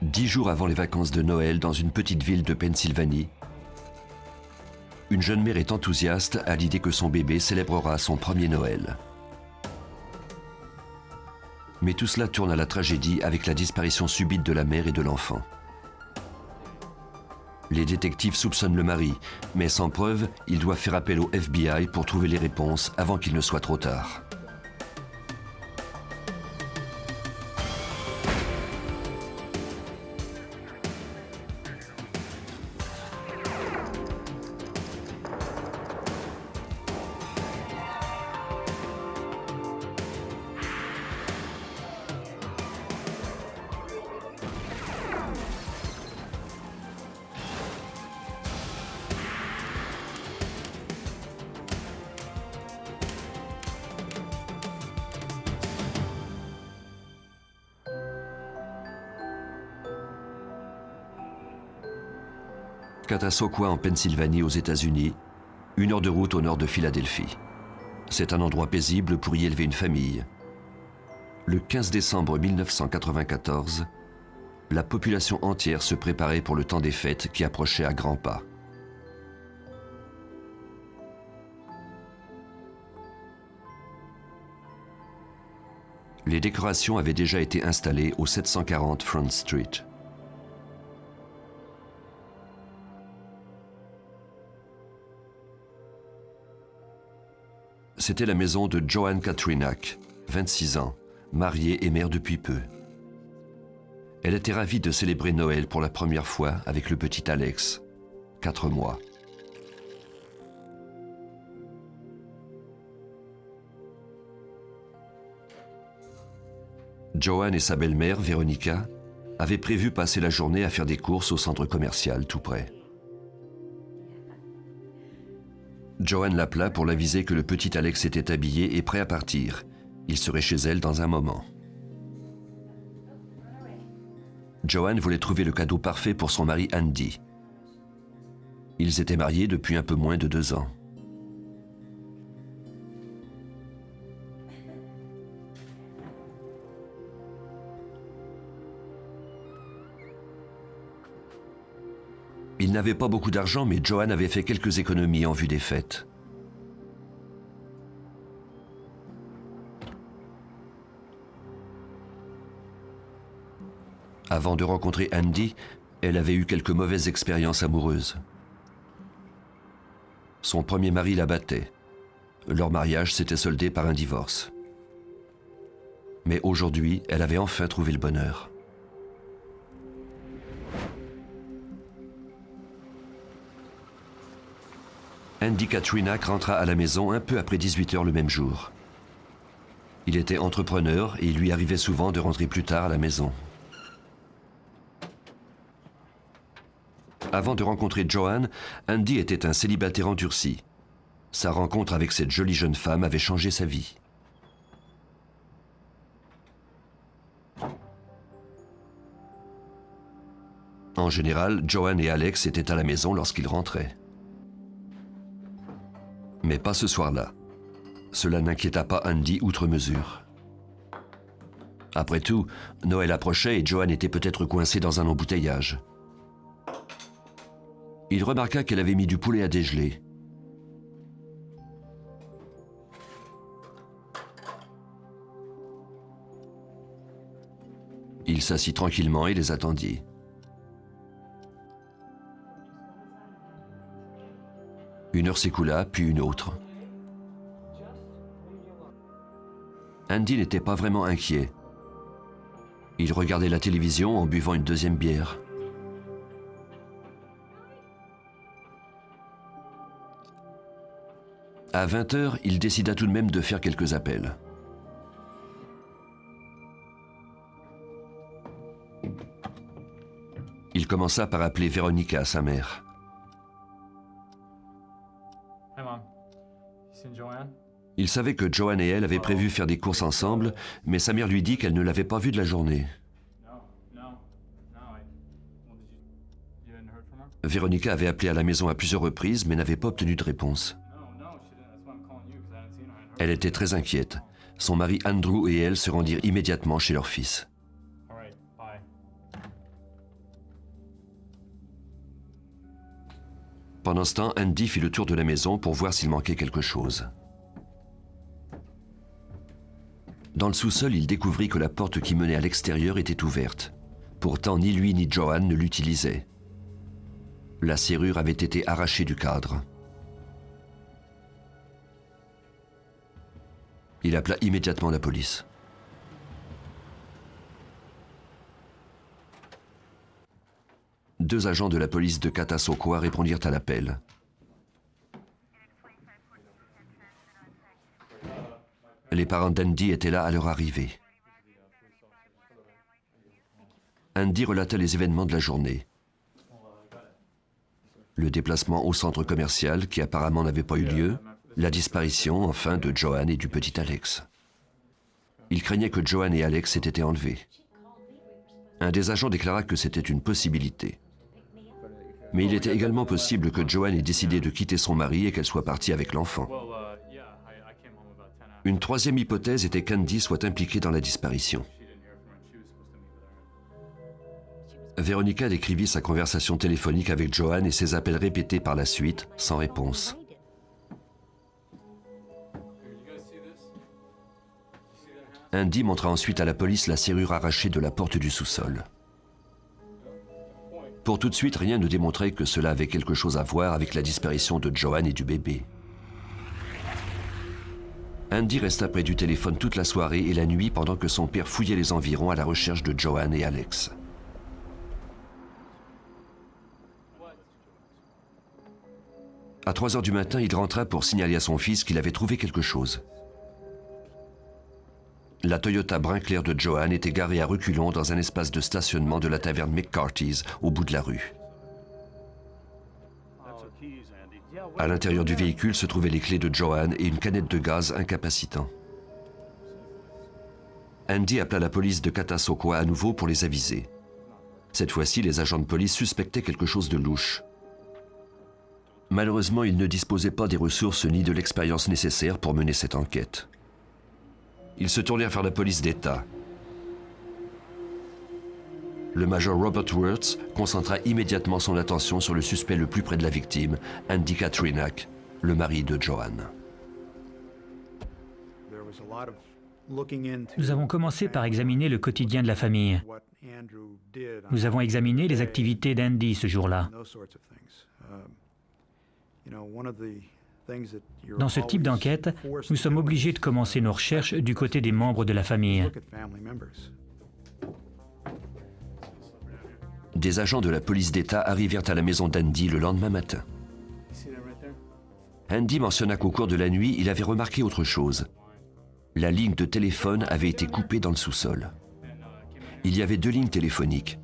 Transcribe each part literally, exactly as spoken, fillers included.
Dix jours avant les vacances de Noël dans une petite ville de Pennsylvanie, une jeune mère est enthousiaste à l'idée que son bébé célébrera son premier Noël. Mais tout cela tourne à la tragédie avec la disparition subite de la mère et de l'enfant. Les détectives soupçonnent le mari, mais sans preuve, ils doivent faire appel au F B I pour trouver les réponses avant qu'il ne soit trop tard. Catasauqua en Pennsylvanie aux États-Unis, une heure de route au nord de Philadelphie. C'est un endroit paisible pour y élever une famille. Le quinze décembre mille neuf cent quatre-vingt-quatorze, la population entière se préparait pour le temps des fêtes qui approchait à grands pas. Les décorations avaient déjà été installées au sept cent quarante Front Street. C'était la maison de Joanne Katrinak, vingt-six ans, mariée et mère depuis peu. Elle était ravie de célébrer Noël pour la première fois avec le petit Alex, quatre mois. Joanne et sa belle-mère, Veronica, avaient prévu passer la journée à faire des courses au centre commercial tout près. Joanne l'appela pour l'aviser que le petit Alex était habillé et prêt à partir. Il serait chez elle dans un moment. Joanne voulait trouver le cadeau parfait pour son mari Andy. Ils étaient mariés depuis un peu moins de deux ans. Il n'avait pas beaucoup d'argent, mais Joanne avait fait quelques économies en vue des fêtes. Avant de rencontrer Andy, elle avait eu quelques mauvaises expériences amoureuses. Son premier mari la battait. Leur mariage s'était soldé par un divorce. Mais aujourd'hui, elle avait enfin trouvé le bonheur. Andy Katrinak rentra à la maison un peu après dix-huit heures le même jour. Il était entrepreneur et il lui arrivait souvent de rentrer plus tard à la maison. Avant de rencontrer Joanne, Andy était un célibataire endurci. Sa rencontre avec cette jolie jeune femme avait changé sa vie. En général, Joanne et Alex étaient à la maison lorsqu'ils rentraient. Mais pas ce soir-là. Cela n'inquiéta pas Andy outre mesure. Après tout, Noël approchait et Joanne était peut-être coincée dans un embouteillage. Il remarqua qu'elle avait mis du poulet à dégeler. Il s'assit tranquillement et les attendit. Une heure s'écoula, puis une autre. Andy n'était pas vraiment inquiet. Il regardait la télévision en buvant une deuxième bière. À vingt heures, il décida tout de même de faire quelques appels. Il commença par appeler Veronica, sa mère. Il savait que Joanne et elle avaient prévu faire des courses ensemble, mais sa mère lui dit qu'elle ne l'avait pas vue de la journée. Veronica avait appelé à la maison à plusieurs reprises, mais n'avait pas obtenu de réponse. Elle était très inquiète. Son mari Andrew et elle se rendirent immédiatement chez leur fils. Pendant ce temps, Andy fit le tour de la maison pour voir s'il manquait quelque chose. Dans le sous-sol, il découvrit que la porte qui menait à l'extérieur était ouverte. Pourtant, ni lui ni Joanne ne l'utilisaient. La serrure avait été arrachée du cadre. Il appela immédiatement la police. Deux agents de la police de Catasauqua répondirent à l'appel. Les parents d'Andy étaient là à leur arrivée. Andy relata les événements de la journée. Le déplacement au centre commercial, qui apparemment n'avait pas eu lieu, la disparition, enfin, de Joanne et du petit Alex. Il craignait que Joanne et Alex aient été enlevés. Un des agents déclara que c'était une possibilité. Mais il était également possible que Joanne ait décidé de quitter son mari et qu'elle soit partie avec l'enfant. Une troisième hypothèse était qu'Andy soit impliqué dans la disparition. Veronica décrivit sa conversation téléphonique avec Joanne et ses appels répétés par la suite, sans réponse. Andy montra ensuite à la police la serrure arrachée de la porte du sous-sol. Pour tout de suite, rien ne démontrait que cela avait quelque chose à voir avec la disparition de Joanne et du bébé. Andy resta près du téléphone toute la soirée et la nuit pendant que son père fouillait les environs à la recherche de Joanne et Alex. À trois heures du matin, il rentra pour signaler à son fils qu'il avait trouvé quelque chose. La Toyota brun clair de Joanne était garée à reculons dans un espace de stationnement de la taverne McCarthy's au bout de la rue. À l'intérieur du véhicule se trouvaient les clés de Joanne et une canette de gaz incapacitant. Andy appela la police de Catasauqua à nouveau pour les aviser. Cette fois-ci, les agents de police suspectaient quelque chose de louche. Malheureusement, ils ne disposaient pas des ressources ni de l'expérience nécessaire pour mener cette enquête. Ils se tournèrent vers la police d'État. Le major Robert Wirtz concentra immédiatement son attention sur le suspect le plus près de la victime, Andy Katrinak, le mari de Joanne. Nous avons commencé par examiner le quotidien de la famille. Nous avons examiné les activités d'Andy ce jour-là. Dans ce type d'enquête, nous sommes obligés de commencer nos recherches du côté des membres de la famille. Des agents de la police d'État arrivèrent à la maison d'Andy le lendemain matin. Andy mentionna qu'au cours de la nuit, il avait remarqué autre chose. La ligne de téléphone avait été coupée dans le sous-sol. Il y avait deux lignes téléphoniques.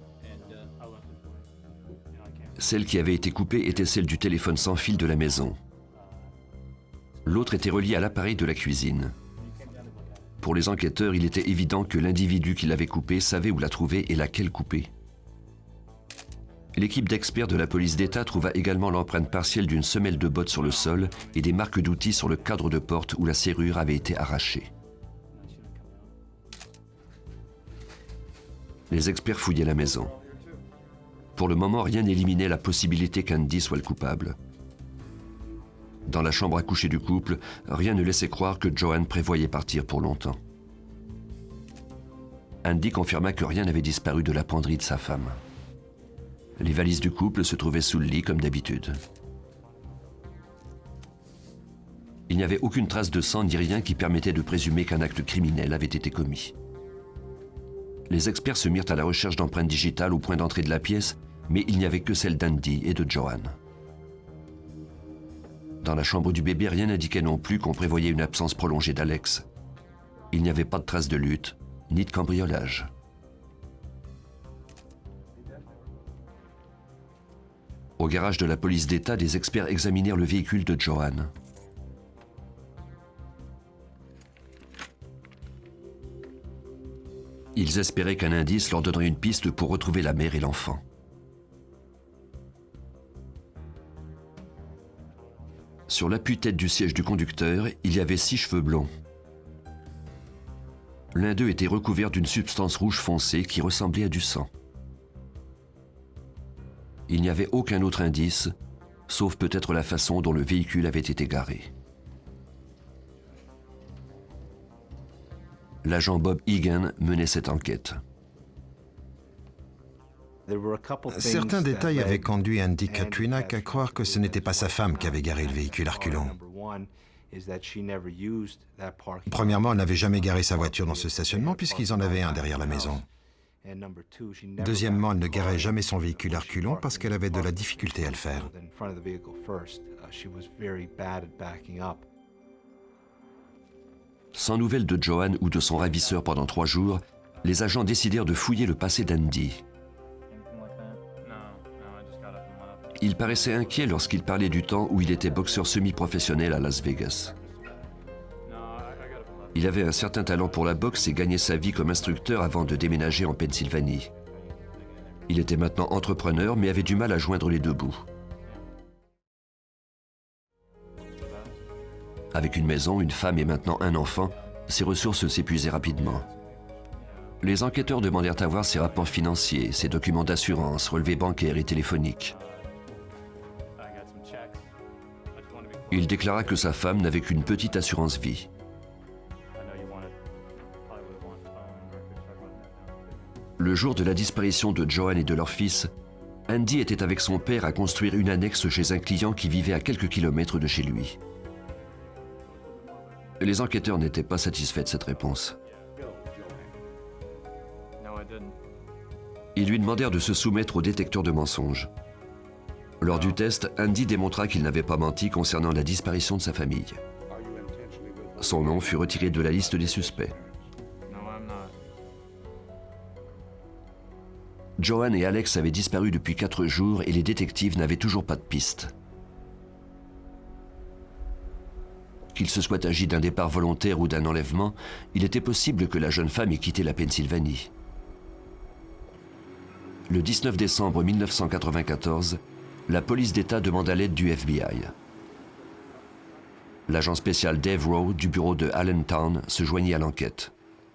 Celle qui avait été coupée était celle du téléphone sans fil de la maison. L'autre était reliée à l'appareil de la cuisine. Pour les enquêteurs, il était évident que l'individu qui l'avait coupée savait où la trouver et laquelle couper. L'équipe d'experts de la police d'État trouva également l'empreinte partielle d'une semelle de botte sur le sol et des marques d'outils sur le cadre de porte où la serrure avait été arrachée. Les experts fouillaient la maison. Pour le moment, rien n'éliminait la possibilité qu'Andy soit le coupable. Dans la chambre à coucher du couple, rien ne laissait croire que Joanne prévoyait partir pour longtemps. Andy confirma que rien n'avait disparu de la penderie de sa femme. Les valises du couple se trouvaient sous le lit comme d'habitude. Il n'y avait aucune trace de sang ni rien qui permettait de présumer qu'un acte criminel avait été commis. Les experts se mirent à la recherche d'empreintes digitales au point d'entrée de la pièce, mais il n'y avait que celle d'Andy et de Joanne. Dans la chambre du bébé, rien n'indiquait non plus qu'on prévoyait une absence prolongée d'Alex. Il n'y avait pas de traces de lutte, ni de cambriolage. Au garage de la police d'État, des experts examinèrent le véhicule de Joanne. Ils espéraient qu'un indice leur donnerait une piste pour retrouver la mère et l'enfant. Sur l'appui-tête du siège du conducteur, il y avait six cheveux blonds. L'un d'eux était recouvert d'une substance rouge foncée qui ressemblait à du sang. Il n'y avait aucun autre indice, sauf peut-être la façon dont le véhicule avait été garé. L'agent Bob Egan menait cette enquête. Certains détails avaient conduit Andy Katrinak à croire que ce n'était pas sa femme qui avait garé le véhicule à reculons. Premièrement, elle n'avait jamais garé sa voiture dans ce stationnement puisqu'ils en avaient un derrière la maison. Deuxièmement, elle ne garait jamais son véhicule à reculons parce qu'elle avait de la difficulté à le faire. Sans nouvelles de Joanne ou de son ravisseur pendant trois jours, les agents décidèrent de fouiller le passé d'Andy. Il paraissait inquiet lorsqu'il parlait du temps où il était boxeur semi-professionnel à Las Vegas. Il avait un certain talent pour la boxe et gagnait sa vie comme instructeur avant de déménager en Pennsylvanie. Il était maintenant entrepreneur mais avait du mal à joindre les deux bouts. Avec une maison, une femme et maintenant un enfant, ses ressources s'épuisaient rapidement. Les enquêteurs demandèrent à voir ses rapports financiers, ses documents d'assurance, relevés bancaires et téléphoniques. Il déclara que sa femme n'avait qu'une petite assurance vie. Le jour de la disparition de Joanne et de leur fils, Andy était avec son père à construire une annexe chez un client qui vivait à quelques kilomètres de chez lui. Les enquêteurs n'étaient pas satisfaits de cette réponse. Ils lui demandèrent de se soumettre au détecteur de mensonges. Lors du test, Andy démontra qu'il n'avait pas menti concernant la disparition de sa famille. Son nom fut retiré de la liste des suspects. Joanne et Alex avaient disparu depuis quatre jours et les détectives n'avaient toujours pas de piste. Qu'il se soit agi d'un départ volontaire ou d'un enlèvement, il était possible que la jeune femme ait quitté la Pennsylvanie. Le dix-neuf décembre mille neuf cent quatre-vingt-quatorze, la police d'État demanda l'aide du F B I. L'agent spécial Dave Rowe du bureau de Allentown se joignit à l'enquête.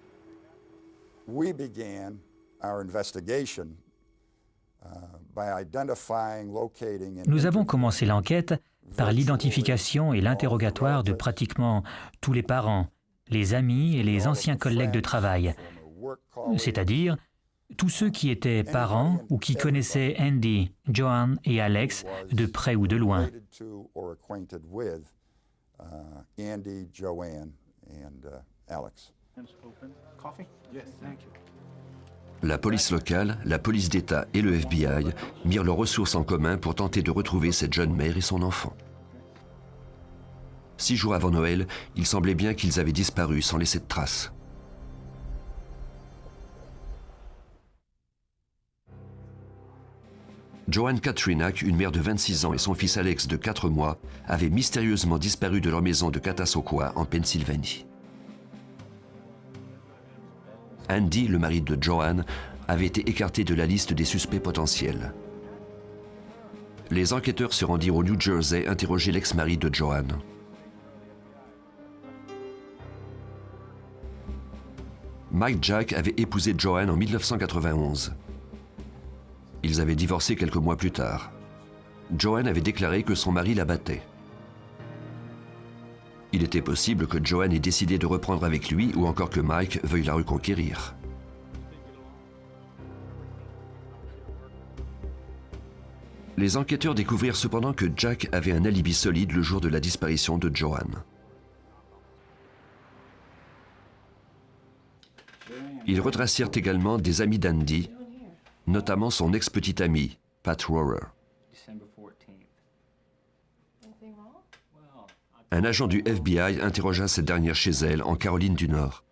We began our investigation uh, by identifying, locating and Nous avons commencé l'enquête par l'identification et l'interrogatoire de pratiquement tous les parents, les amis et les anciens collègues de travail, c'est-à-dire tous ceux qui étaient parents ou qui connaissaient Andy, Joanne et Alex de près ou de loin. La police locale, la police d'État et le F B I mirent leurs ressources en commun pour tenter de retrouver cette jeune mère et son enfant. Six jours avant Noël, il semblait bien qu'ils avaient disparu sans laisser de traces. Joanne Katrinak, une mère de vingt-six ans et son fils Alex de quatre mois, avaient mystérieusement disparu de leur maison de Catasauqua en Pennsylvanie. Andy, le mari de Joanne, avait été écarté de la liste des suspects potentiels. Les enquêteurs se rendirent au New Jersey interroger l'ex-mari de Joanne. Mike Jack avait épousé Joanne en mille neuf cent quatre-vingt-onze. Ils avaient divorcé quelques mois plus tard. Joanne avait déclaré que son mari la battait. Il était possible que Joanne ait décidé de reprendre avec lui ou encore que Mike veuille la reconquérir. Les enquêteurs découvrirent cependant que Jack avait un alibi solide le jour de la disparition de Joanne. Ils retracèrent également des amis d'Andy, notamment son ex-petit ami, Pat Rohrer. Un agent du F B I interrogea cette dernière chez elle, en Caroline du Nord.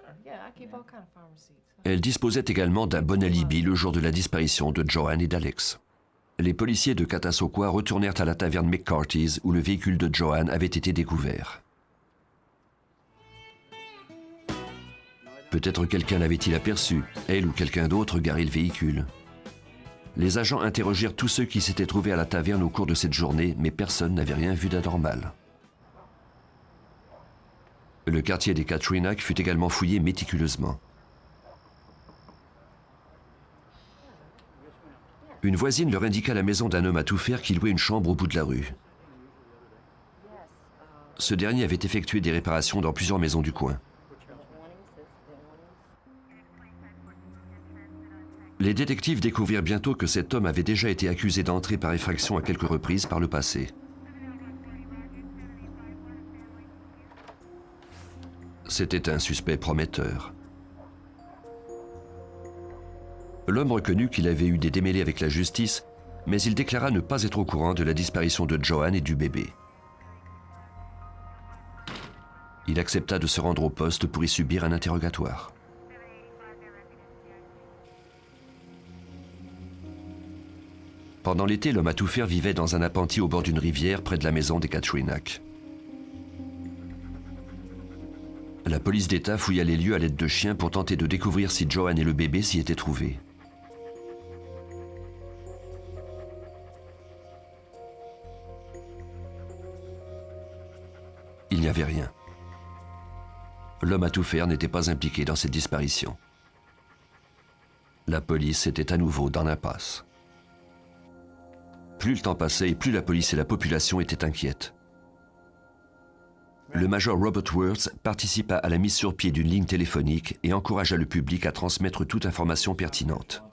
Elle disposait également d'un bon alibi le jour de la disparition de Joanne et d'Alex. Les policiers de Catasauqua retournèrent à la taverne McCarthy's où le véhicule de Joanne avait été découvert. Peut-être quelqu'un l'avait-il aperçu, elle ou quelqu'un d'autre garer le véhicule. Les agents interrogèrent tous ceux qui s'étaient trouvés à la taverne au cours de cette journée, mais personne n'avait rien vu d'anormal. Le quartier des Katrinak fut également fouillé méticuleusement. Une voisine leur indiqua la maison d'un homme à tout faire qui louait une chambre au bout de la rue. Ce dernier avait effectué des réparations dans plusieurs maisons du coin. Les détectives découvrirent bientôt que cet homme avait déjà été accusé d'entrer par effraction à quelques reprises par le passé. C'était un suspect prometteur. L'homme reconnut qu'il avait eu des démêlés avec la justice, mais il déclara ne pas être au courant de la disparition de Joanne et du bébé. Il accepta de se rendre au poste pour y subir un interrogatoire. Pendant l'été, l'homme à tout faire vivait dans un appentis au bord d'une rivière près de la maison des Katrinac. La police d'État fouilla les lieux à l'aide de chiens pour tenter de découvrir si Joanne et le bébé s'y étaient trouvés. Il n'y avait rien. L'homme à tout faire n'était pas impliqué dans cette disparition. La police était à nouveau dans l'impasse. Plus le temps passait et plus la police et la population étaient inquiètes. Le major Robert Worth participa à la mise sur pied d'une ligne téléphonique et encouragea le public à transmettre toute information pertinente.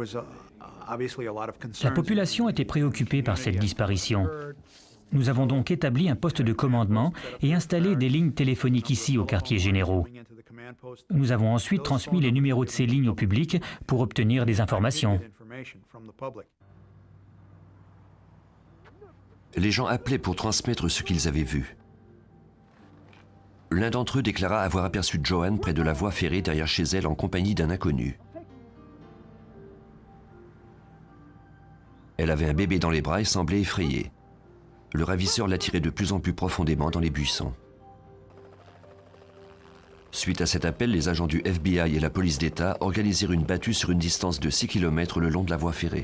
La population était préoccupée par cette disparition. Nous avons donc établi un poste de commandement et installé des lignes téléphoniques ici aux quartiers généraux. Nous avons ensuite transmis les numéros de ces lignes au public pour obtenir des informations. Les gens appelaient pour transmettre ce qu'ils avaient vu. L'un d'entre eux déclara avoir aperçu Joanne près de la voie ferrée derrière chez elle en compagnie d'un inconnu. Elle avait un bébé dans les bras et semblait effrayée. Le ravisseur l'attirait de plus en plus profondément dans les buissons. Suite à cet appel, les agents du F B I et la police d'État organisèrent une battue sur une distance de six kilomètres le long de la voie ferrée.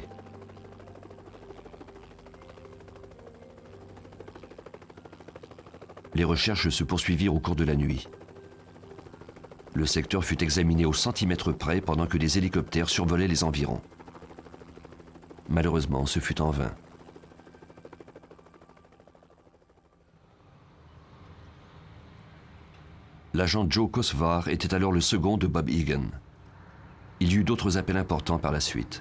Les recherches se poursuivirent au cours de la nuit. Le secteur fut examiné au centimètre près pendant que des hélicoptères survolaient les environs. Malheureusement, ce fut en vain. L'agent Joe Kosvar était alors le second de Bob Egan. Il y eut d'autres appels importants par la suite.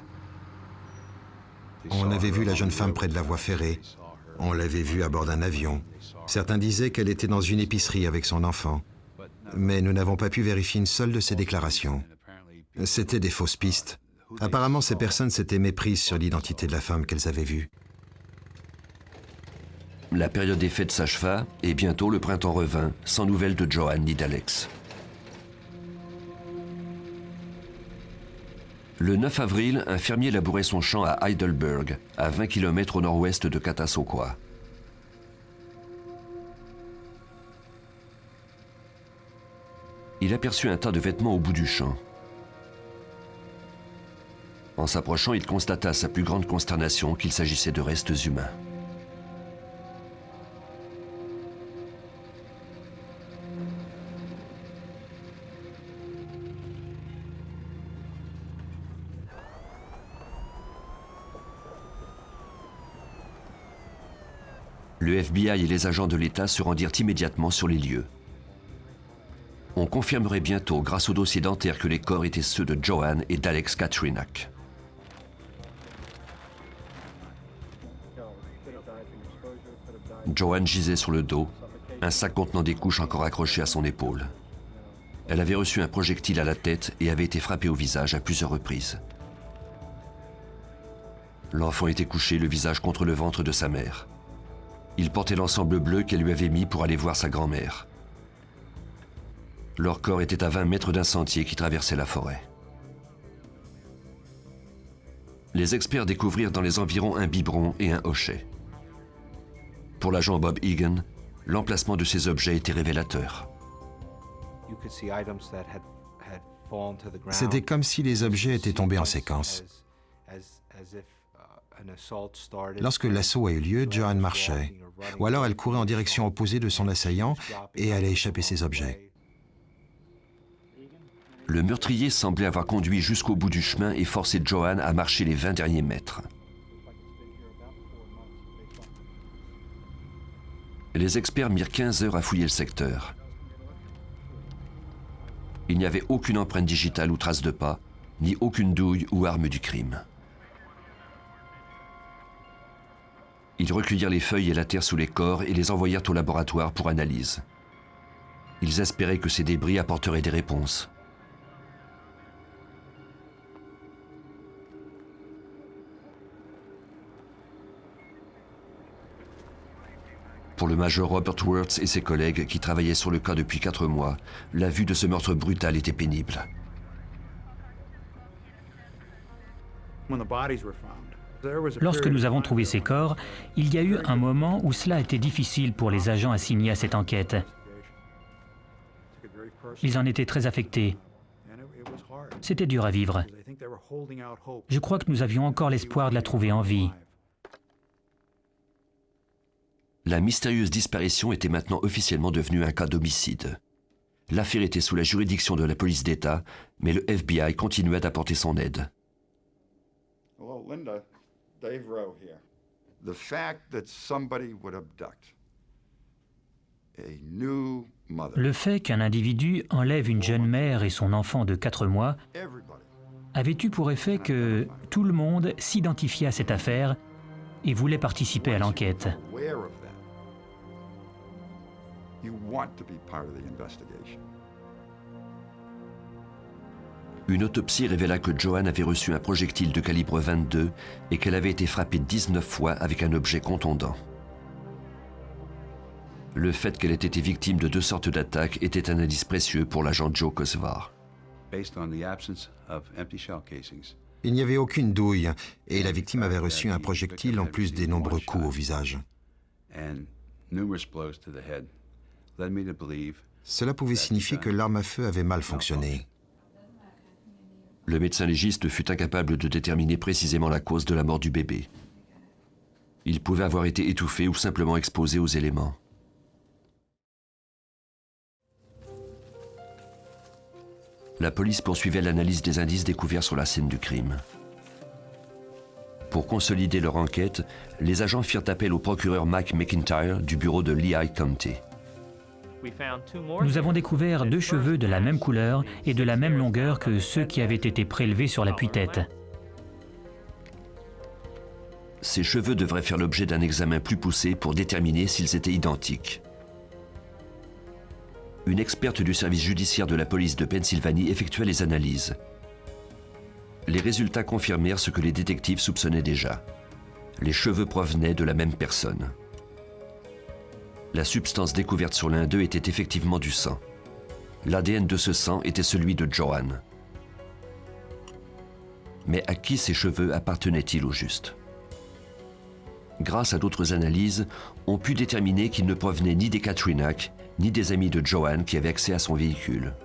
On avait vu la jeune femme près de la voie ferrée. On l'avait vue à bord d'un avion. Certains disaient qu'elle était dans une épicerie avec son enfant. Mais nous n'avons pas pu vérifier une seule de ces déclarations. C'était des fausses pistes. Apparemment, ces personnes s'étaient méprises sur l'identité de la femme qu'elles avaient vue. La période des fêtes s'acheva et bientôt le printemps revint, sans nouvelles de Joanne ni d'Alex. Le neuf avril, un fermier labourait son champ à Heidelberg, à vingt kilomètres au nord-ouest de Catasauqua. Il aperçut un tas de vêtements au bout du champ. En s'approchant, il constata à sa plus grande consternation qu'il s'agissait de restes humains. Le F B I et les agents de l'État se rendirent immédiatement sur les lieux. On confirmerait bientôt, grâce au dossier dentaire, que les corps étaient ceux de Joanne et d'Alex Katrinac. Joanne gisait sur le dos, un sac contenant des couches encore accroché à son épaule. Elle avait reçu un projectile à la tête et avait été frappée au visage à plusieurs reprises. L'enfant était couché, le visage contre le ventre de sa mère. Il portait l'ensemble bleu qu'elle lui avait mis pour aller voir sa grand-mère. Leur corps était à vingt mètres d'un sentier qui traversait la forêt. Les experts découvrirent dans les environs un biberon et un hochet. Pour l'agent Bob Egan, l'emplacement de ces objets était révélateur. C'était comme si les objets étaient tombés en séquence. Lorsque l'assaut a eu lieu, Joanne marchait, ou alors elle courait en direction opposée de son assaillant et allait échapper ses objets. Le meurtrier semblait avoir conduit jusqu'au bout du chemin et forcé Joanne à marcher les vingt derniers mètres. Les experts mirent quinze heures à fouiller le secteur. Il n'y avait aucune empreinte digitale ou trace de pas, ni aucune douille ou arme du crime. Ils recueillirent les feuilles et la terre sous les corps et les envoyèrent au laboratoire pour analyse. Ils espéraient que ces débris apporteraient des réponses. Pour le major Robert Wirtz et ses collègues qui travaillaient sur le cas depuis quatre mois, la vue de ce meurtre brutal était pénible. Lorsque nous avons trouvé ces corps, il y a eu un moment où cela était difficile pour les agents assignés à cette enquête. Ils en étaient très affectés. C'était dur à vivre. Je crois que nous avions encore l'espoir de la trouver en vie. La mystérieuse disparition était maintenant officiellement devenue un cas d'homicide. L'affaire était sous la juridiction de la police d'État, mais le F B I continuait d'apporter son aide. Hello, Linda. Dave Rowe here. The fact that somebody would abduct a new mother. Le fait qu'un individu enlève une jeune mère et son enfant de quatre mois avait eu pour effet que tout le monde s'identifiait à cette affaire et voulait participer à l'enquête. Une autopsie révéla que Joanne avait reçu un projectile de calibre vingt-deux et qu'elle avait été frappée dix-neuf fois avec un objet contondant. Le fait qu'elle ait été victime de deux sortes d'attaques était un indice précieux pour l'agent Joe Kosvar. Il n'y avait aucune douille et la victime avait reçu un projectile en plus des nombreux coups au visage. Cela pouvait signifier que l'arme à feu avait mal fonctionné. Le médecin légiste fut incapable de déterminer précisément la cause de la mort du bébé. Il pouvait avoir été étouffé ou simplement exposé aux éléments. La police poursuivait l'analyse des indices découverts sur la scène du crime. Pour consolider leur enquête, les agents firent appel au procureur Mike McIntyre du bureau de Lehigh County. Nous avons découvert deux cheveux de la même couleur et de la même longueur que ceux qui avaient été prélevés sur l'appui-tête. Ces cheveux devraient faire l'objet d'un examen plus poussé pour déterminer s'ils étaient identiques. Une experte du service judiciaire de la police de Pennsylvanie effectua les analyses. Les résultats confirmèrent ce que les détectives soupçonnaient déjà. Les cheveux provenaient de la même personne. La substance découverte sur l'un d'eux était effectivement du sang. L'A D N de ce sang était celui de Joanne. Mais à qui ces cheveux appartenaient-ils au juste? Grâce à d'autres analyses, on put déterminer qu'ils ne provenaient ni des Katrinak, ni des amis de Joanne qui avaient accès à son véhicule.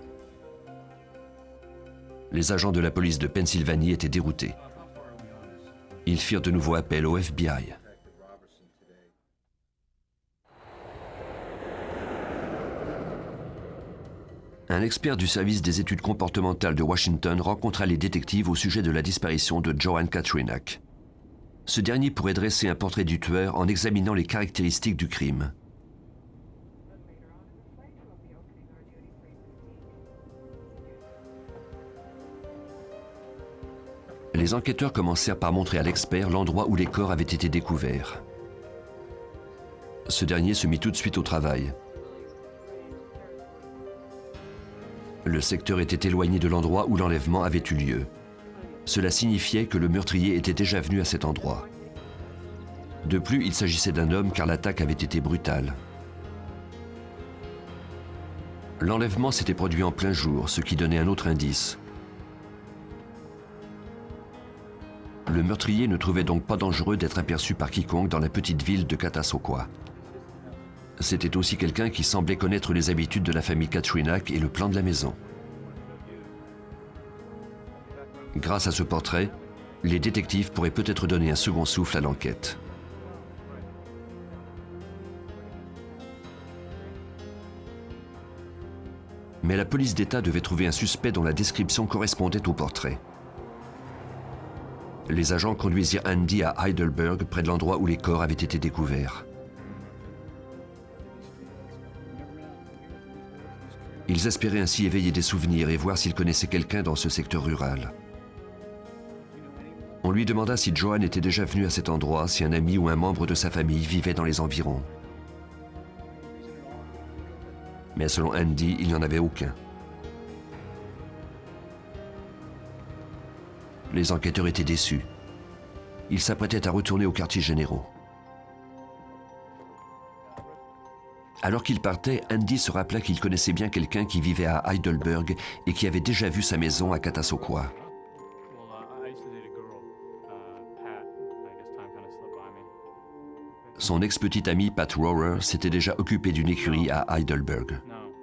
Les agents de la police de Pennsylvanie étaient déroutés. Ils firent de nouveau appel au F B I. Un expert du service des études comportementales de Washington rencontra les détectives au sujet de la disparition de Joanne Katrinak. Ce dernier pourrait dresser un portrait du tueur en examinant les caractéristiques du crime. Les enquêteurs commencèrent par montrer à l'expert l'endroit où les corps avaient été découverts. Ce dernier se mit tout de suite au travail. Le secteur était éloigné de l'endroit où l'enlèvement avait eu lieu. Cela signifiait que le meurtrier était déjà venu à cet endroit. De plus, il s'agissait d'un homme car l'attaque avait été brutale. L'enlèvement s'était produit en plein jour, ce qui donnait un autre indice. Le meurtrier ne trouvait donc pas dangereux d'être aperçu par quiconque dans la petite ville de Catasauqua. C'était aussi quelqu'un qui semblait connaître les habitudes de la famille Katrinak et le plan de la maison. Grâce à ce portrait, les détectives pourraient peut-être donner un second souffle à l'enquête. Mais la police d'État devait trouver un suspect dont la description correspondait au portrait. Les agents conduisirent Andy à Heidelberg, près de l'endroit où les corps avaient été découverts. Ils espéraient ainsi éveiller des souvenirs et voir s'ils connaissaient quelqu'un dans ce secteur rural. On lui demanda si Joanne était déjà venue à cet endroit, si un ami ou un membre de sa famille vivait dans les environs. Mais selon Andy, il n'y en avait aucun. Les enquêteurs étaient déçus. Ils s'apprêtaient à retourner aux quartiers généraux. Alors qu'il partait, Andy se rappela qu'il connaissait bien quelqu'un qui vivait à Heidelberg et qui avait déjà vu sa maison à Catasauqua. Son ex-petite amie Pat Rohrer s'était déjà occupée d'une écurie à Heidelberg.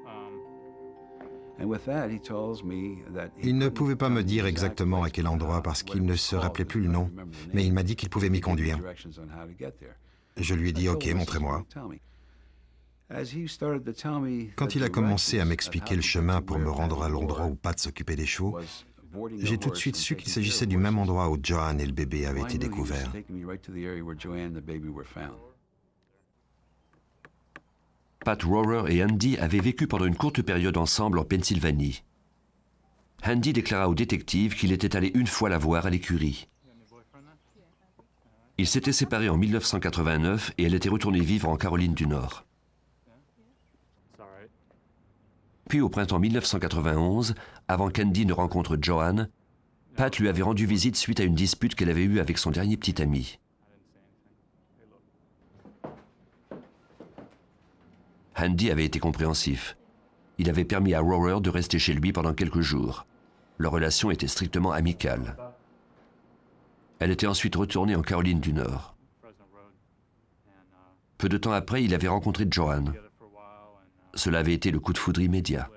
Il ne pouvait pas me dire exactement à quel endroit parce qu'il ne se rappelait plus le nom, mais il m'a dit qu'il pouvait m'y conduire. Je lui ai dit « Ok, montrez-moi ». Quand il a commencé à m'expliquer le chemin pour me rendre à l'endroit où Pat s'occupait des chevaux, j'ai tout de suite su qu'il s'agissait du même endroit où Joanne et le bébé avaient été découverts. Pat Rohrer et Andy avaient vécu pendant une courte période ensemble en Pennsylvanie. Andy déclara au détective qu'il était allé une fois la voir à l'écurie. Ils s'étaient séparés en mille neuf cent quatre-vingt-neuf et elle était retournée vivre en Caroline du Nord. Puis au printemps mille neuf cent quatre-vingt-onze, avant qu'Andy ne rencontre Joanne, Pat lui avait rendu visite suite à une dispute qu'elle avait eue avec son dernier petit ami. Andy avait été compréhensif. Il avait permis à Rohrer de rester chez lui pendant quelques jours. Leur relation était strictement amicale. Elle était ensuite retournée en Caroline du Nord. Peu de temps après, il avait rencontré Joanne. Cela avait été le coup de foudre immédiat.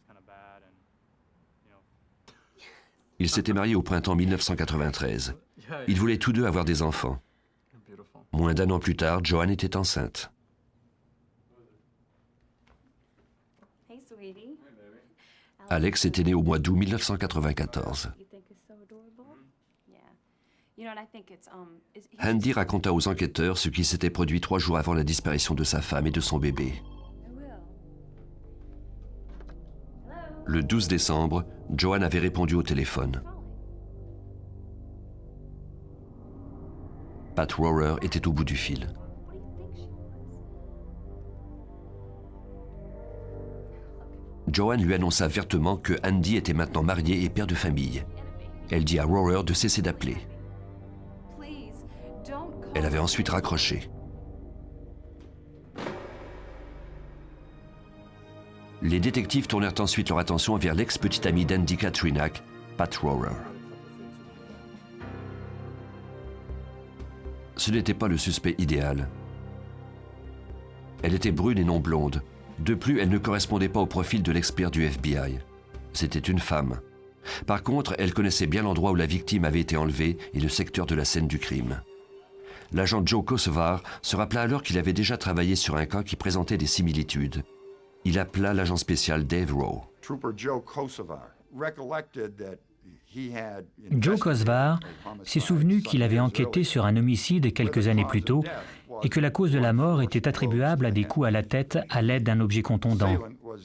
Ils s'étaient mariés au printemps mille neuf cent quatre-vingt-treize. Ils voulaient tous deux avoir des enfants. Moins d'un an plus tard, Joanne était enceinte. Alex était né au mois d'août mille neuf cent quatre-vingt-quatorze. Andy raconta aux enquêteurs ce qui s'était produit trois jours avant la disparition de sa femme et de son bébé. Le douze décembre, Joanne avait répondu au téléphone. Pat Rohrer était au bout du fil. Joanne lui annonça vertement que Andy était maintenant marié et père de famille. Elle dit à Rohrer de cesser d'appeler. Elle avait ensuite raccroché. Les détectives tournèrent ensuite leur attention vers l'ex-petite amie d'Andy Katrinak, Pat Rohrer. Ce n'était pas le suspect idéal. Elle était brune et non blonde. De plus, elle ne correspondait pas au profil de l'expert du F B I. C'était une femme. Par contre, elle connaissait bien l'endroit où la victime avait été enlevée et le secteur de la scène du crime. L'agent Joe Kosovar se rappela alors qu'il avait déjà travaillé sur un cas qui présentait des similitudes. Il appela l'agent spécial Dave Rowe. Joe Kosovar s'est souvenu qu'il avait enquêté sur un homicide quelques années plus tôt et que la cause de la mort était attribuable à des coups à la tête à l'aide d'un objet contondant.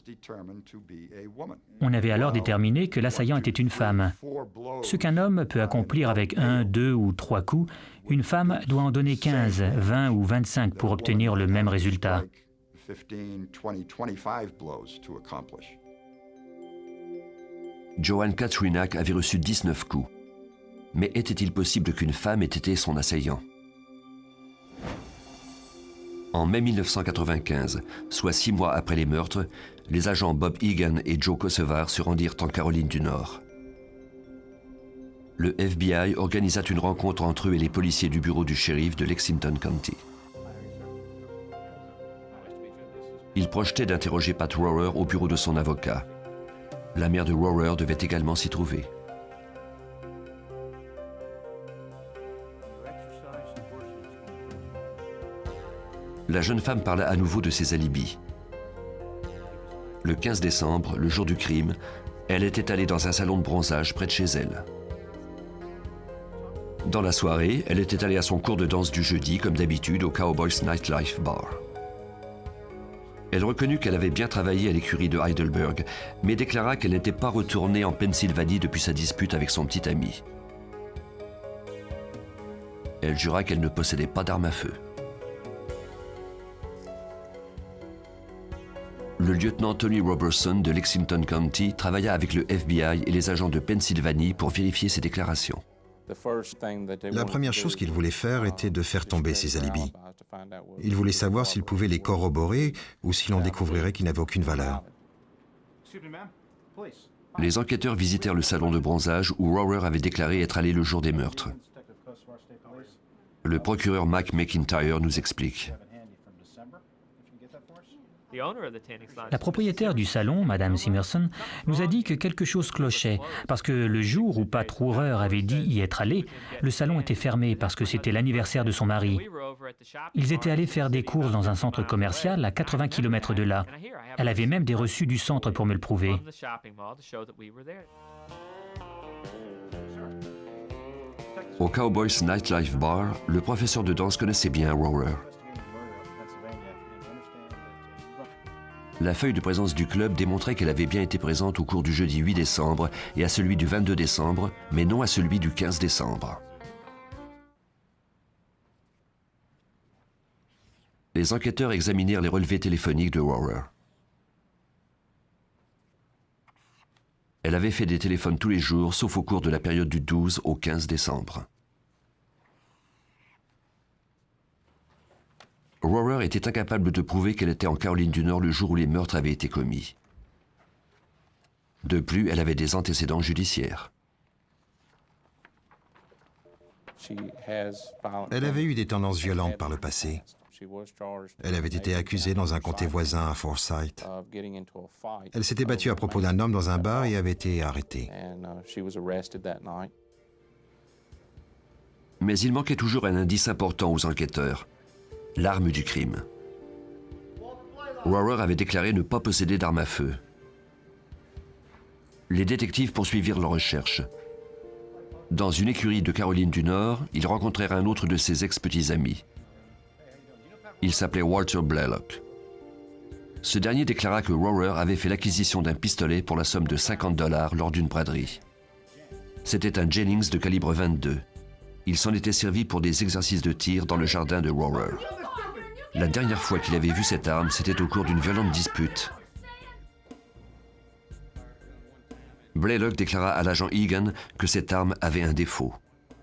On avait alors déterminé que l'assaillant était une femme. Ce qu'un homme peut accomplir avec un, deux ou trois coups, une femme doit en donner quinze, vingt ou vingt-cinq pour obtenir le même résultat. Joanne Katrinak avait reçu dix-neuf coups. Mais était-il possible qu'une femme ait été son assaillant? En mai mille neuf cent quatre-vingt-quinze, soit six mois après les meurtres, les agents Bob Egan et Joe Kosovar se rendirent en Caroline du Nord. Le F B I organisa une rencontre entre eux et les policiers du bureau du shérif de Lexington County. Ils projetaient d'interroger Pat Rohrer au bureau de son avocat. La mère de Rohrer devait également s'y trouver. La jeune femme parla à nouveau de ses alibis. Le quinze décembre, le jour du crime, elle était allée dans un salon de bronzage près de chez elle. Dans la soirée, elle était allée à son cours de danse du jeudi, comme d'habitude, au Cowboys Nightlife Bar. Elle reconnut qu'elle avait bien travaillé à l'écurie de Heidelberg, mais déclara qu'elle n'était pas retournée en Pennsylvanie depuis sa dispute avec son petit ami. Elle jura qu'elle ne possédait pas d'arme à feu. Le lieutenant Tony Robertson de Lexington County travailla avec le F B I et les agents de Pennsylvanie pour vérifier ses déclarations. La première chose qu'il voulait faire était de faire tomber ses alibis. Il voulait savoir s'il pouvait les corroborer ou si l'on découvrirait qu'ils n'avaient aucune valeur. Les enquêteurs visitèrent le salon de bronzage où Rohrer avait déclaré être allé le jour des meurtres. Le procureur Mac McIntyre nous explique. La propriétaire du salon, Madame Simerson, nous a dit que quelque chose clochait, parce que le jour où Pat Rohrer avait dit y être allé, le salon était fermé parce que c'était l'anniversaire de son mari. Ils étaient allés faire des courses dans un centre commercial à quatre-vingts kilomètres de là. Elle avait même des reçus du centre pour me le prouver. Au Cowboys Nightlife Bar, le professeur de danse connaissait bien Rohrer. La feuille de présence du club démontrait qu'elle avait bien été présente au cours du jeudi huit décembre et à celui du vingt-deux décembre, mais non à celui du quinze décembre. Les enquêteurs examinèrent les relevés téléphoniques de Rohrer. Elle avait fait des téléphones tous les jours, sauf au cours de la période du douze au quinze décembre. Rohrer était incapable de prouver qu'elle était en Caroline du Nord le jour où les meurtres avaient été commis. De plus, elle avait des antécédents judiciaires. Elle avait eu des tendances violentes par le passé. Elle avait été accusée dans un comté voisin à Forsyth. Elle s'était battue à propos d'un homme dans un bar et avait été arrêtée. Mais il manquait toujours un indice important aux enquêteurs. L'arme du crime. Rohrer avait déclaré ne pas posséder d'arme à feu. Les détectives poursuivirent leurs recherches. Dans une écurie de Caroline du Nord, ils rencontrèrent un autre de ses ex-petits amis. Il s'appelait Walter Blaylock. Ce dernier déclara que Rohrer avait fait l'acquisition d'un pistolet pour la somme de cinquante dollars lors d'une braderie. C'était un Jennings de calibre vingt-deux. Il s'en était servi pour des exercices de tir dans le jardin de Rohrer. La dernière fois qu'il avait vu cette arme, c'était au cours d'une violente dispute. Blaylock déclara à l'agent Egan que cette arme avait un défaut.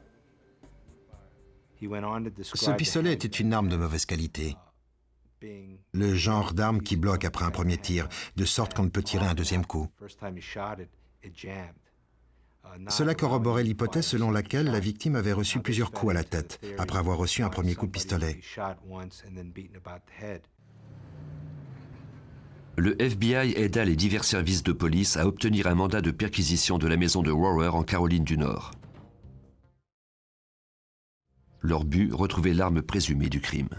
Ce pistolet était une arme de mauvaise qualité. Le genre d'arme qui bloque après un premier tir, de sorte qu'on ne peut tirer un deuxième coup. Cela corroborait l'hypothèse selon laquelle la victime avait reçu plusieurs coups à la tête, après avoir reçu un premier coup de pistolet. Le F B I aida les divers services de police à obtenir un mandat de perquisition de la maison de Rohrer en Caroline du Nord. Leur but, retrouver l'arme présumée du crime.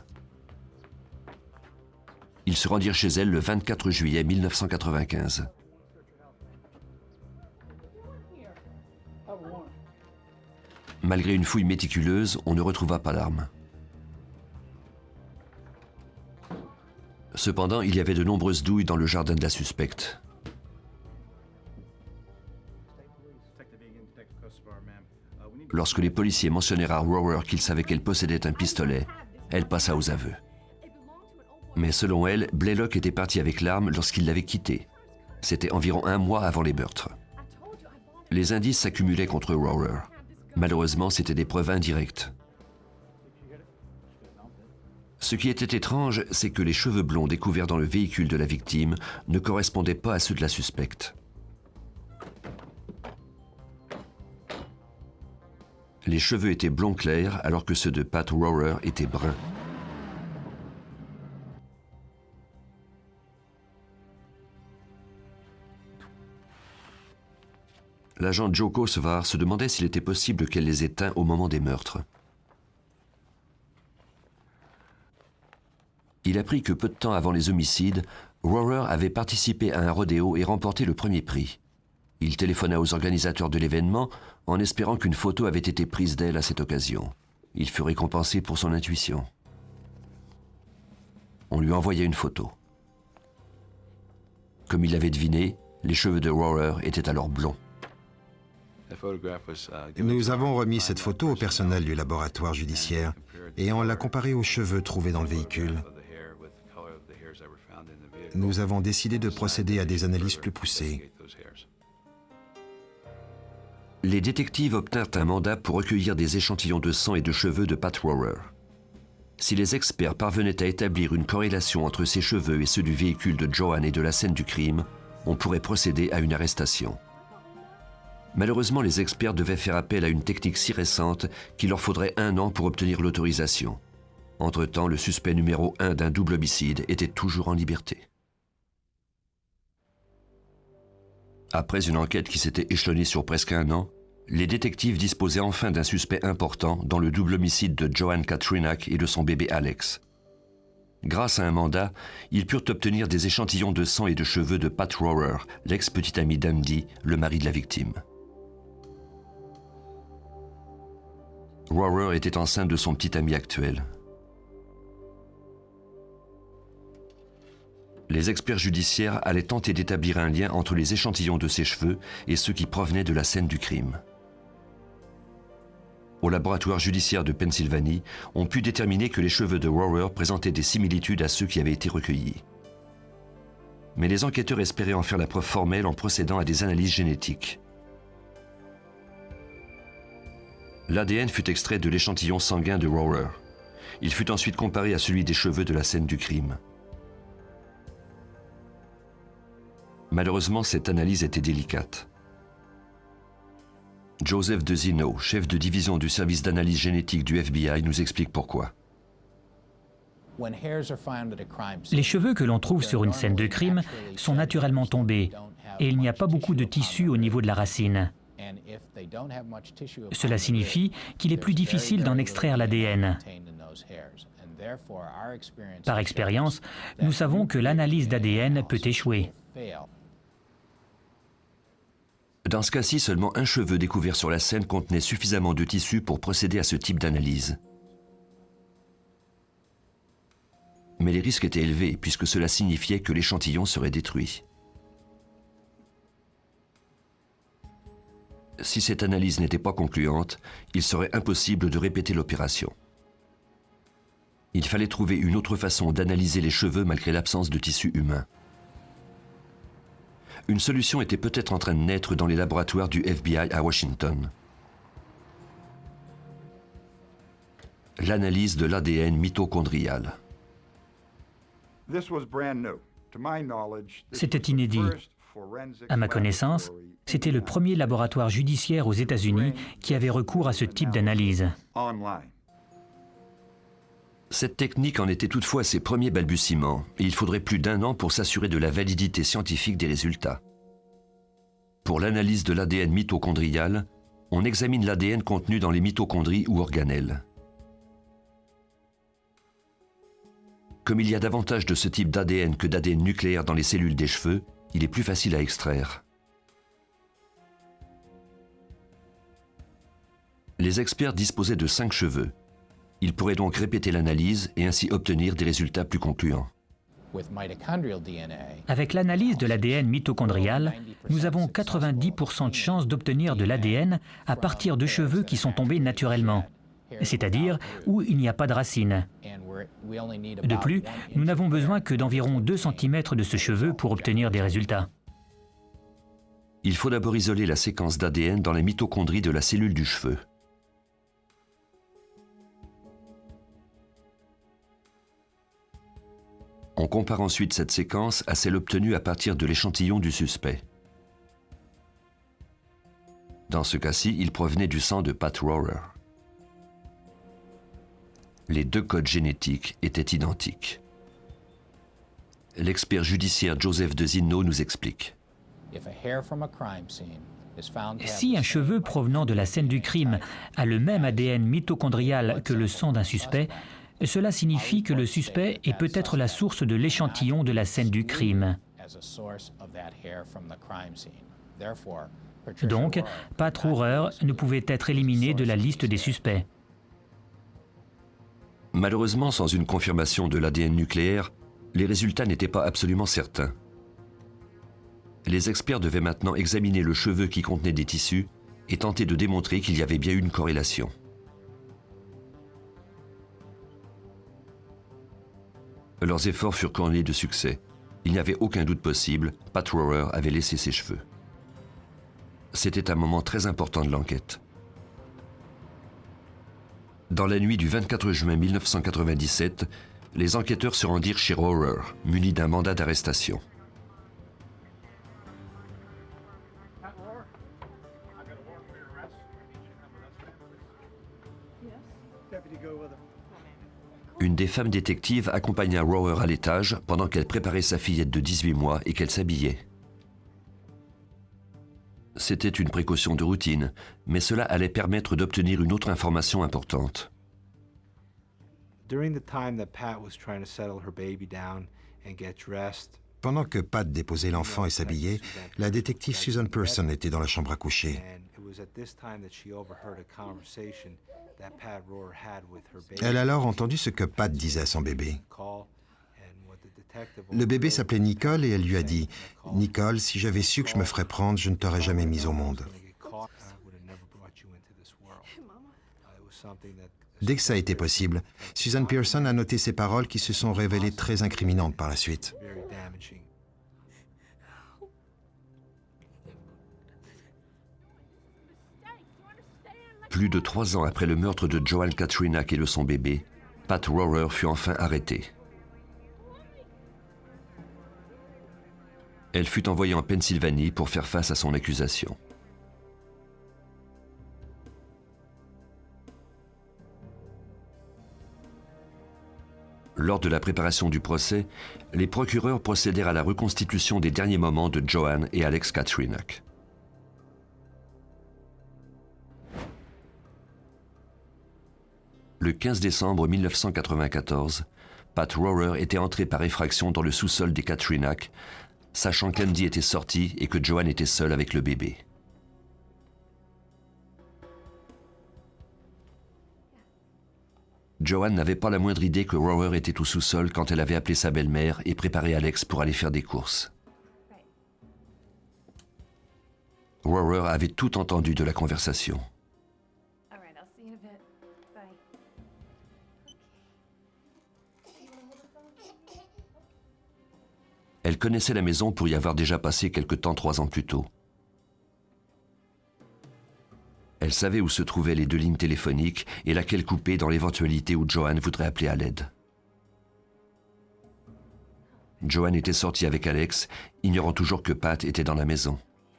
Ils se rendirent chez elle le vingt-quatre juillet mille neuf cent quatre-vingt-quinze. Malgré une fouille méticuleuse, on ne retrouva pas l'arme. Cependant, il y avait de nombreuses douilles dans le jardin de la suspecte. Lorsque les policiers mentionnèrent à Rohrer qu'ils savaient qu'elle possédait un pistolet, elle passa aux aveux. Mais selon elle, Blaylock était parti avec l'arme lorsqu'il l'avait quittée. C'était environ un mois avant les meurtres. Les indices s'accumulaient contre Rohrer. Malheureusement, c'étaient des preuves indirectes. Ce qui était étrange, c'est que les cheveux blonds découverts dans le véhicule de la victime ne correspondaient pas à ceux de la suspecte. Les cheveux étaient blond clair alors que ceux de Pat Rohrer étaient bruns. L'agent Joe Kosovar se demandait s'il était possible qu'elle les ait teints au moment des meurtres. Il apprit que peu de temps avant les homicides, Rohrer avait participé à un rodéo et remporté le premier prix. Il téléphona aux organisateurs de l'événement en espérant qu'une photo avait été prise d'elle à cette occasion. Il fut récompensé pour son intuition. On lui envoya une photo. Comme il l'avait deviné, les cheveux de Rohrer étaient alors blonds. Nous avons remis cette photo au personnel du laboratoire judiciaire et on l'a comparée aux cheveux trouvés dans le véhicule. Nous avons décidé de procéder à des analyses plus poussées. Les détectives obtinrent un mandat pour recueillir des échantillons de sang et de cheveux de Pat Rohrer. Si les experts parvenaient à établir une corrélation entre ces cheveux et ceux du véhicule de Joanne et de la scène du crime, on pourrait procéder à une arrestation. Malheureusement, les experts devaient faire appel à une technique si récente qu'il leur faudrait un an pour obtenir l'autorisation. Entre-temps, le suspect numéro un d'un double homicide était toujours en liberté. Après une enquête qui s'était échelonnée sur presque un an, les détectives disposaient enfin d'un suspect important dans le double homicide de Joanne Katrinak et de son bébé Alex. Grâce à un mandat, ils purent obtenir des échantillons de sang et de cheveux de Pat Rohrer, l'ex-petit ami d'Andy, le mari de la victime. Rohrer était enceinte de son petit ami actuel. Les experts judiciaires allaient tenter d'établir un lien entre les échantillons de ses cheveux et ceux qui provenaient de la scène du crime. Au laboratoire judiciaire de Pennsylvanie, on put déterminer que les cheveux de Rohrer présentaient des similitudes à ceux qui avaient été recueillis. Mais les enquêteurs espéraient en faire la preuve formelle en procédant à des analyses génétiques. L'A D N fut extrait de l'échantillon sanguin de Rohrer. Il fut ensuite comparé à celui des cheveux de la scène du crime. Malheureusement, cette analyse était délicate. Joseph DeZino, chef de division du service d'analyse génétique du F B I, nous explique pourquoi. Les cheveux que l'on trouve sur une scène de crime sont naturellement tombés et il n'y a pas beaucoup de tissu au niveau de la racine. Cela signifie qu'il est plus difficile d'en extraire l'A D N. Par expérience, nous savons que l'analyse d'A D N peut échouer. Dans ce cas-ci, seulement un cheveu découvert sur la scène contenait suffisamment de tissu pour procéder à ce type d'analyse. Mais les risques étaient élevés puisque cela signifiait que l'échantillon serait détruit. Si cette analyse n'était pas concluante, il serait impossible de répéter l'opération. Il fallait trouver une autre façon d'analyser les cheveux malgré l'absence de tissu humain. Une solution était peut-être en train de naître dans les laboratoires du F B I à Washington. L'analyse de l'A D N mitochondrial. C'était inédit. À ma connaissance, c'était le premier laboratoire judiciaire aux États-Unis qui avait recours à ce type d'analyse. Cette technique en était toutefois à ses premiers balbutiements et il faudrait plus d'un an pour s'assurer de la validité scientifique des résultats. Pour l'analyse de l'A D N mitochondrial, on examine l'A D N contenu dans les mitochondries ou organelles. Comme il y a davantage de ce type d'A D N que d'A D N nucléaire dans les cellules des cheveux, il est plus facile à extraire. Les experts disposaient de cinq cheveux. Ils pourraient donc répéter l'analyse et ainsi obtenir des résultats plus concluants. Avec l'analyse de l'A D N mitochondrial, nous avons quatre-vingt-dix pour cent de chances d'obtenir de l'A D N à partir de cheveux qui sont tombés naturellement, c'est-à-dire où il n'y a pas de racines. De plus, nous n'avons besoin que d'environ deux centimètres de ce cheveu pour obtenir des résultats. Il faut d'abord isoler la séquence d'A D N dans les mitochondries de la cellule du cheveu. On compare ensuite cette séquence à celle obtenue à partir de l'échantillon du suspect. Dans ce cas-ci, il provenait du sang de Pat Rohrer. Les deux codes génétiques étaient identiques. L'expert judiciaire Joseph DeZino nous explique. Si un cheveu provenant de la scène du crime a le même A D N mitochondrial que le sang d'un suspect, cela signifie que le suspect est peut-être la source de l'échantillon de la scène du crime. Donc, Pat Rohrer ne pouvait être éliminé de la liste des suspects. Malheureusement, sans une confirmation de l'A D N nucléaire, les résultats n'étaient pas absolument certains. Les experts devaient maintenant examiner le cheveu qui contenait des tissus et tenter de démontrer qu'il y avait bien eu une corrélation. Leurs efforts furent couronnés de succès. Il n'y avait aucun doute possible, Pat Rohrer avait laissé ses cheveux. C'était un moment très important de l'enquête. Dans la nuit du vingt-quatre juin mille neuf cent quatre-vingt-dix-sept, les enquêteurs se rendirent chez Rohrer, munis d'un mandat d'arrestation. Une des femmes détectives accompagna Rohrer à l'étage pendant qu'elle préparait sa fillette de dix-huit mois et qu'elle s'habillait. C'était une précaution de routine, mais cela allait permettre d'obtenir une autre information importante. Pendant que Pat déposait l'enfant et s'habillait, la détective Susan Pearson était dans la chambre à coucher. Elle a alors entendu ce que Pat disait à son bébé. Le bébé s'appelait Nicole et elle lui a dit « Nicole, si j'avais su que je me ferais prendre, je ne t'aurais jamais mise au monde. » Dès que ça a été possible, Susan Pearson a noté ces paroles qui se sont révélées très incriminantes par la suite. Plus de trois ans après le meurtre de Joanne Katrinak et de son bébé, Pat Rohrer fut enfin arrêtée. Elle fut envoyée en Pennsylvanie pour faire face à son accusation. Lors de la préparation du procès, les procureurs procédèrent à la reconstitution des derniers moments de Joanne et Alex Katrinak. Le quinze décembre mille neuf cent quatre-vingt-quatorze, Pat Rohrer était entré par effraction dans le sous-sol des Katrinak, sachant qu'Andy était sorti et que Joanne était seule avec le bébé. Joanne n'avait pas la moindre idée que Rohrer était au sous-sol quand elle avait appelé sa belle-mère et préparé Alex pour aller faire des courses. Rohrer avait tout entendu de la conversation. Elle connaissait la maison pour y avoir déjà passé quelque temps trois ans plus tôt. Elle savait où se trouvaient les deux lignes téléphoniques et laquelle couper dans l'éventualité où Joanne voudrait appeler à l'aide. Joanne était sortie avec Alex, ignorant toujours que Pat était dans la maison.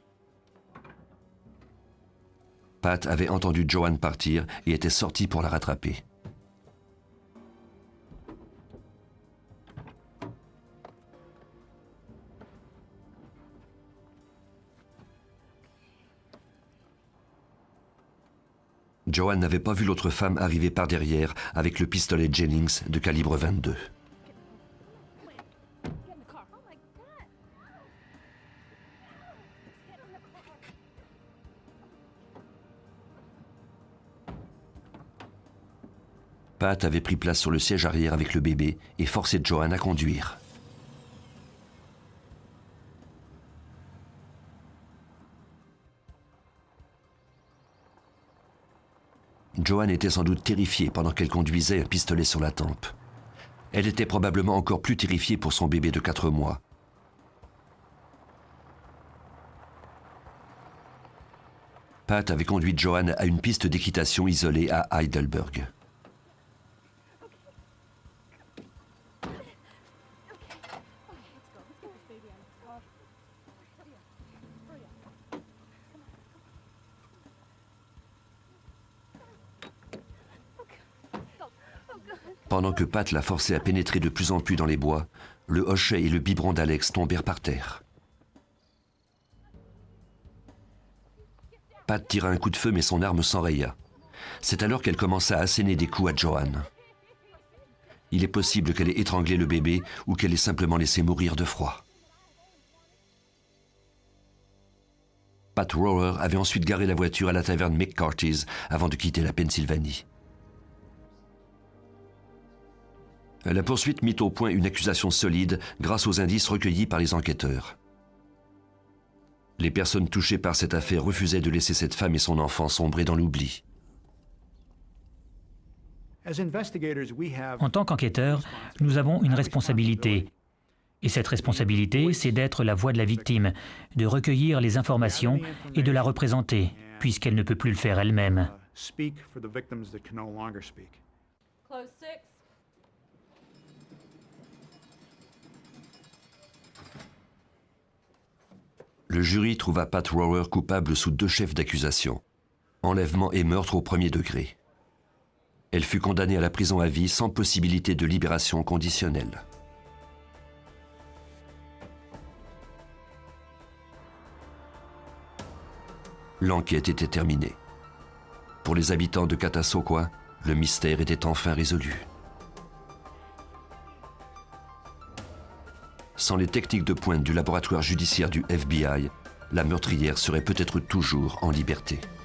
Pat avait entendu Joanne partir et était sorti pour la rattraper. Joanne n'avait pas vu l'autre femme arriver par derrière avec le pistolet Jennings de calibre vingt-deux. Pat avait pris place sur le siège arrière avec le bébé et forçé Joanne à conduire. Joanne était sans doute terrifiée pendant qu'elle conduisait un pistolet sur la tempe. Elle était probablement encore plus terrifiée pour son bébé de quatre mois. Pat avait conduit Joanne à une piste d'équitation isolée à Heidelberg. Pendant que Pat la forçait à pénétrer de plus en plus dans les bois, le hochet et le biberon d'Alex tombèrent par terre. Pat tira un coup de feu mais son arme s'enraya. C'est alors qu'elle commença à asséner des coups à Joanne. Il est possible qu'elle ait étranglé le bébé ou qu'elle ait simplement laissé mourir de froid. Pat Rohrer avait ensuite garé la voiture à la taverne McCarthy's avant de quitter la Pennsylvanie. La poursuite mit au point une accusation solide grâce aux indices recueillis par les enquêteurs. Les personnes touchées par cette affaire refusaient de laisser cette femme et son enfant sombrer dans l'oubli. En tant qu'enquêteurs, nous avons une responsabilité. Et cette responsabilité, c'est d'être la voix de la victime, de recueillir les informations et de la représenter, puisqu'elle ne peut plus le faire elle-même. Le jury trouva Pat Rower coupable sous deux chefs d'accusation, enlèvement et meurtre au premier degré. Elle fut condamnée à la prison à vie sans possibilité de libération conditionnelle. L'enquête était terminée. Pour les habitants de Catasauqua, le mystère était enfin résolu. Sans les techniques de pointe du laboratoire judiciaire du F B I, la meurtrière serait peut-être toujours en liberté.